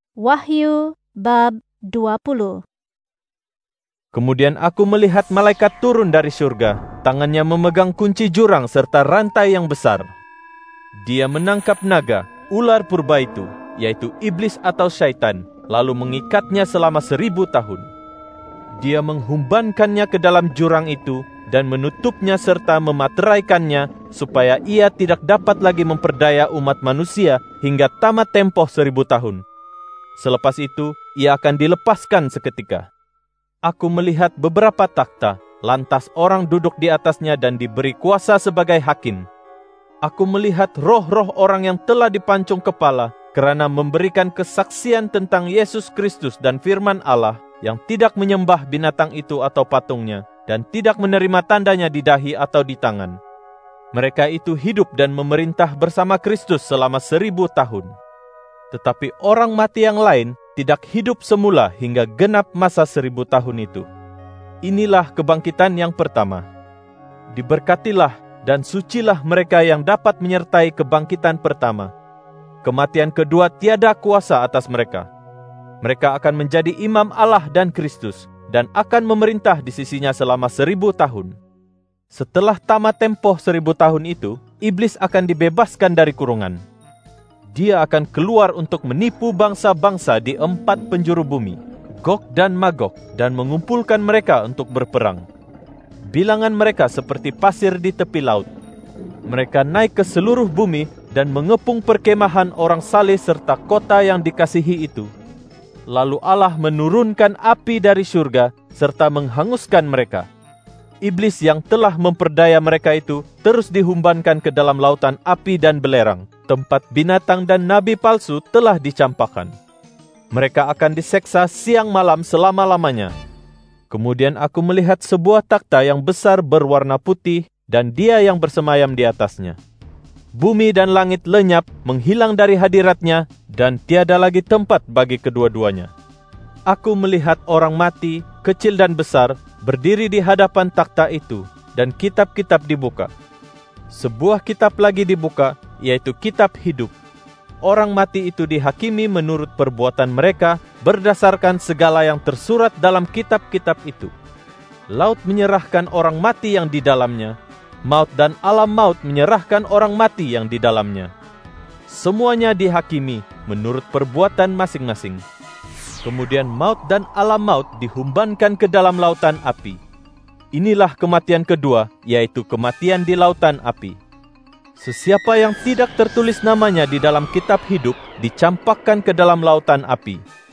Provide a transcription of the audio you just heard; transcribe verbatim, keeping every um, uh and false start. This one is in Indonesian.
Wahyu bab dua puluh. Kemudian aku melihat malaikat turun dari surga, tangannya memegang kunci jurang serta rantai yang besar. Dia menangkap naga, ular purba itu, yaitu iblis atau syaitan, lalu mengikatnya selama seribu tahun. Dia menghumbankannya ke dalam jurang itu dan menutupnya serta memateraikannya supaya ia tidak dapat lagi memperdaya umat manusia hingga tamat tempoh seribu tahun. Selepas itu, ia akan dilepaskan seketika. Aku melihat beberapa takhta, lantas orang duduk di atasnya dan diberi kuasa sebagai hakim. Aku melihat roh-roh orang yang telah dipancung kepala kerana memberikan kesaksian tentang Yesus Kristus dan firman Allah yang tidak menyembah binatang itu atau patungnya dan tidak menerima tandanya di dahi atau di tangan. Mereka itu hidup dan memerintah bersama Kristus selama seribu tahun. Tetapi orang mati yang lain tidak hidup semula hingga genap masa seribu tahun itu. Inilah kebangkitan yang pertama. Diberkatilah dan sucilah mereka yang dapat menyertai kebangkitan pertama. Kematian kedua tiada kuasa atas mereka. Mereka akan menjadi imam Allah dan Kristus dan akan memerintah di sisinya selama seribu tahun. Setelah tamat tempoh seribu tahun itu, iblis akan dibebaskan dari kurungan. Dia akan keluar untuk menipu bangsa-bangsa di empat penjuru bumi, Gog dan Magog, dan mengumpulkan mereka untuk berperang. Bilangan mereka seperti pasir di tepi laut. Mereka naik ke seluruh bumi dan mengepung perkemahan orang saleh serta kota yang dikasihi itu. Lalu Allah menurunkan api dari surga serta menghanguskan mereka. Iblis yang telah memperdaya mereka itu terus dihumbankan ke dalam lautan api dan belerang, tempat binatang dan nabi palsu telah dicampakkan. Mereka akan diseksa siang malam selama-lamanya. Kemudian aku melihat sebuah takhta yang besar berwarna putih dan dia yang bersemayam di atasnya. Bumi dan langit lenyap menghilang dari hadiratnya dan tiada lagi tempat bagi kedua-duanya. Aku melihat orang mati, kecil dan besar, berdiri di hadapan takhta itu, dan kitab-kitab dibuka. Sebuah kitab lagi dibuka, yaitu kitab hidup. Orang mati itu dihakimi menurut perbuatan mereka berdasarkan segala yang tersurat dalam kitab-kitab itu. Laut menyerahkan orang mati yang di dalamnya, maut dan alam maut menyerahkan orang mati yang di dalamnya. Semuanya dihakimi menurut perbuatan masing-masing. Kemudian maut dan alam maut dihumbankan ke dalam lautan api. Inilah kematian kedua, yaitu kematian di lautan api. Sesiapa yang tidak tertulis namanya di dalam kitab hidup dicampakkan ke dalam lautan api.